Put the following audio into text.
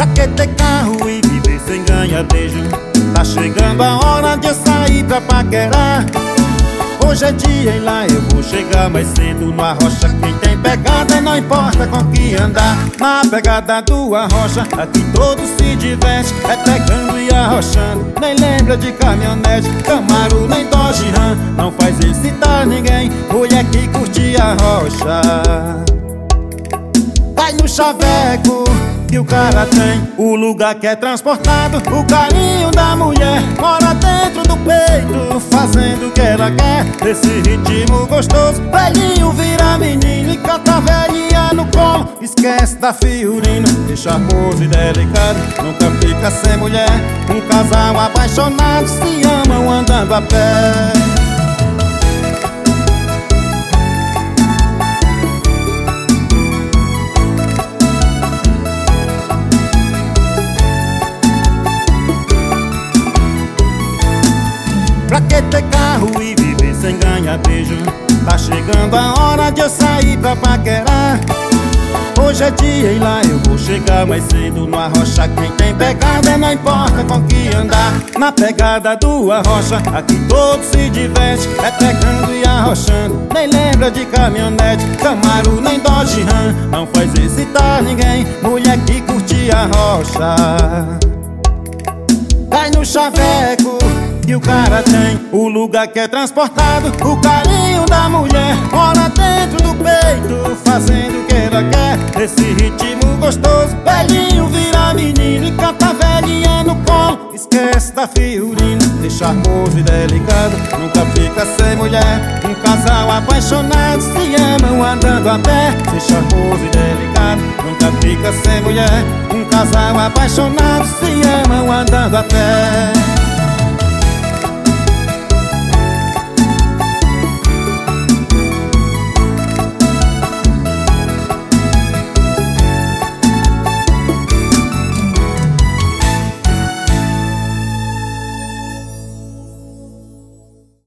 Pra que ter carro e viver sem ganhar beijo? Tá chegando a hora de eu sair pra paquerar. Hoje é dia e lá eu vou chegar mais cedo no Arrocha. Quem tem pegada não importa com que andar. Na pegada do Arrocha, aqui todos se diverte. É pegando e arrochando, nem lembra de caminhonete, Camaro nem Dodge Ram. Não faz excitar ninguém, mulher que curte a rocha. Vai no chaveco que o cara tem, o lugar que é transportado, o carinho da mulher mora dentro do peito, fazendo o que ela quer. Esse ritmo gostoso, velhinho vira menino e canta a velhinha no colo. Esquece da Fiorina, deixa charmoso e delicado, nunca fica sem mulher. Um casal apaixonado se amam andando a pé. Pra que ter carro e viver sem ganhar beijo? Tá chegando a hora de eu sair pra paquerar. Hoje é dia e lá eu vou chegar mais cedo no Arrocha. Quem tem pegada não importa com que andar. Na pegada do Arrocha, aqui todos se diverte. É pegando e arrochando, nem lembra de caminhonete, Camaro nem Dodge Ram. Não faz excitar ninguém, mulher que curte a rocha. Vai no chaveco que o cara tem, o lugar que é transportado, o carinho da mulher mora dentro do peito, fazendo o que ela quer. Esse ritmo gostoso, velhinho vira menino e canta a velhinha no colo. Esquece da Fiorina, deixa charmoso e delicado, nunca fica sem mulher. Um casal apaixonado se amam andando a pé. Deixa charmoso e delicado, nunca fica sem mulher. Um casal apaixonado se amam andando a pé.